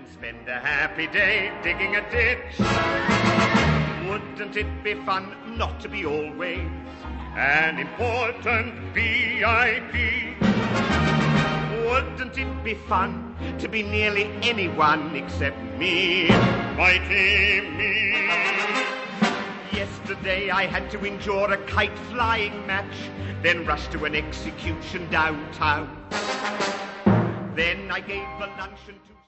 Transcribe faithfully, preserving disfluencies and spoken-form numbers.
spend a happy day digging a ditch. Wouldn't it be fun not to be always an important V I P? Wouldn't it be fun to be nearly anyone except me, mighty me? Yesterday I had to endure a kite flying match, then rush to an execution downtown. Then I gave a luncheon to